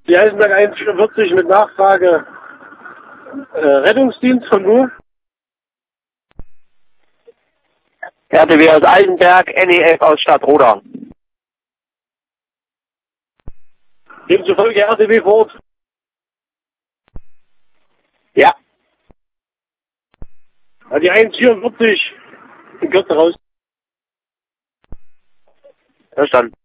Die Eisenberg 144 mit Nachfrage Rettungsdienst von wo? RTW aus Eisenberg, NEF aus Stadtroda. Demzufolge RTW vor Ort. Ja, Ja, die 144 in Kürze raus. verstanden.